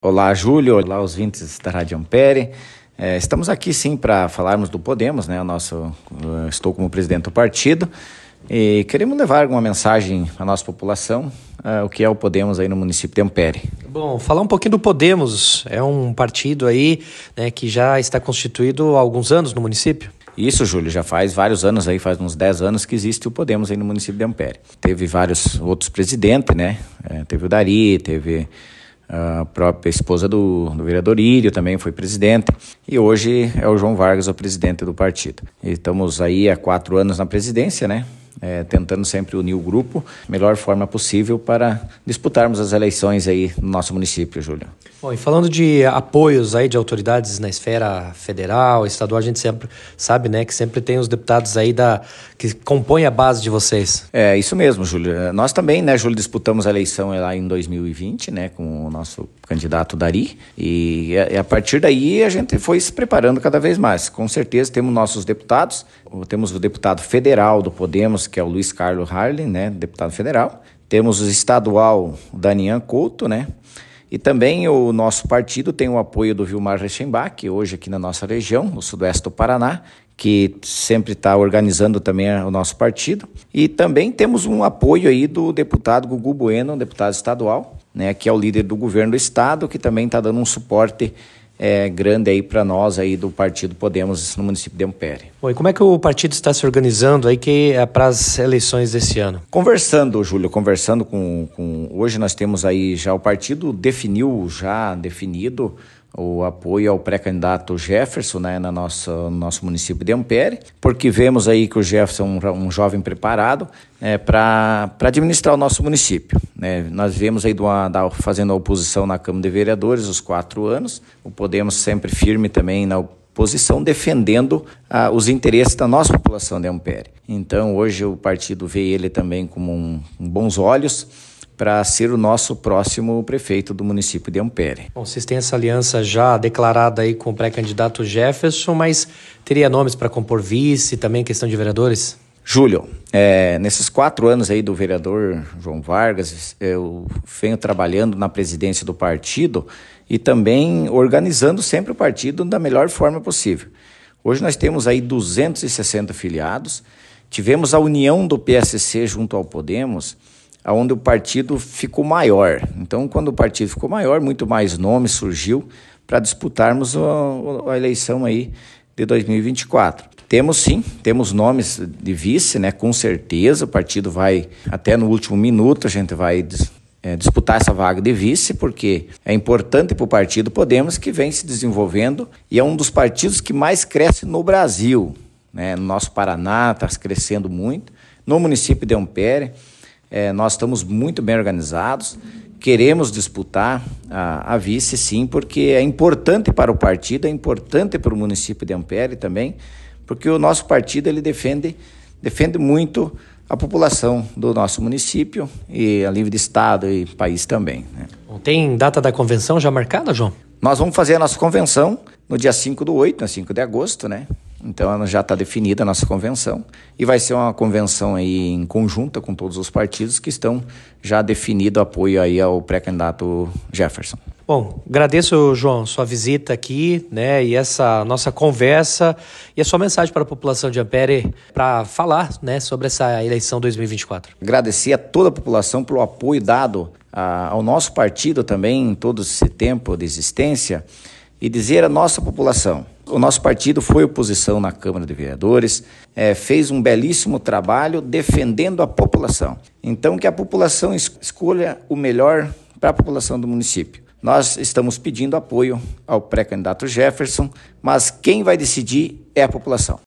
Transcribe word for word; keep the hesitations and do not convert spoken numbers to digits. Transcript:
Olá, Júlio. Olá, os ouvintes da Rádio Ampere. É, estamos aqui, sim, para falarmos do Podemos, né? O nosso, eu estou como presidente do partido e queremos levar alguma mensagem à nossa população, uh, o que é o Podemos aí no município de Ampere. Bom, falar um pouquinho do Podemos. É um partido aí, né, que já está constituído há alguns anos no município. Isso, Júlio, já faz vários anos aí, faz uns dez anos que existe o Podemos aí no município de Ampere. Teve vários outros presidentes, né? É, teve o Dari, teve a própria esposa do, do vereador Írio também foi presidente, e hoje é o João Vargas o presidente do partido. E estamos aí há quatro anos na presidência, né? É, tentando sempre unir o grupo da melhor forma possível para disputarmos as eleições aí no nosso município, Júlio. Bom, e falando de apoios aí de autoridades na esfera federal, estadual, a gente sempre sabe, né, que sempre tem os deputados aí da, que compõem a base de vocês. É, isso mesmo, Júlio. Nós também, né, Júlio, disputamos a eleição lá em dois mil e vinte, né, com o nosso candidato Dari, e a, a partir daí a gente foi se preparando cada vez mais. Com certeza temos nossos deputados, temos o deputado federal do Podemos, que é o Luiz Carlos Harley, né, deputado federal. Temos o estadual, o Danian Couto, né, e também o nosso partido tem o apoio do Vilmar Reichenbach, hoje aqui na nossa região, no sudoeste do Paraná, que sempre está organizando também o nosso partido. E também temos um apoio aí do deputado Gugu Bueno, um deputado estadual, né, que é o líder do governo do estado, que também está dando um suporte é, grande aí para nós aí do partido Podemos no município de Ampere. Bom, e como é que o partido está se organizando aí que é para as eleições desse ano? Conversando, Júlio, conversando com, com... Hoje nós temos aí já o partido definiu, já definido o apoio ao pré-candidato Jefferson, né, na nossa, no nosso município de Ampere, porque vemos aí que o Jefferson é um, um jovem preparado é, para administrar o nosso município. Né? Nós vemos aí do, da, fazendo a oposição na Câmara de Vereadores os quatro anos, o Podemos sempre firme também na oposição, defendendo ah, os interesses da nossa população de Ampere. Então hoje o partido vê ele também como um, um bons olhos, para ser o nosso próximo prefeito do município de Ampere. Bom, vocês têm essa aliança já declarada aí com o pré-candidato Jefferson, mas teria nomes para compor vice, também questão de vereadores? Júlio, é, nesses quatro anos aí do vereador João Vargas, eu venho trabalhando na presidência do partido e também organizando sempre o partido da melhor forma possível. Hoje nós temos aí duzentos e sessenta filiados, tivemos a união do P S C junto ao Podemos, onde o partido ficou maior. Então, quando o partido ficou maior, muito mais nome surgiu para disputarmos a, a eleição aí de dois mil e vinte e quatro. Temos sim, temos nomes de vice, né? Com certeza, o partido vai, até no último minuto, a gente vai é, disputar essa vaga de vice, porque é importante para o partido Podemos, que vem se desenvolvendo e é um dos partidos que mais cresce no Brasil, né? No nosso Paraná está crescendo muito, no município de Ampere. É, nós estamos muito bem organizados, queremos disputar a, a vice, sim, porque é importante para o partido, é importante para o município de Ampere também, porque o nosso partido ele defende, defende muito a população do nosso município e a nível de estado e país também. Né? Tem data da convenção já marcada, João? Nós vamos fazer a nossa convenção no dia cinco do oito, no cinco de agosto, né? Então já está definida a nossa convenção e vai ser uma convenção aí em conjunta com todos os partidos que estão já definido o apoio aí ao pré-candidato Jefferson. Bom, agradeço, João, sua visita aqui, né, e essa nossa conversa e a sua mensagem para a população de Ampere para falar, né, sobre essa eleição dois mil e vinte e quatro. Agradecer a toda a população pelo apoio dado a, ao nosso partido também em todo esse tempo de existência e dizer à nossa população: o nosso partido foi oposição na Câmara de Vereadores, é, fez um belíssimo trabalho defendendo a população. Então, que a população escolha o melhor para a população do município. Nós estamos pedindo apoio ao pré-candidato Jefferson, mas quem vai decidir é a população.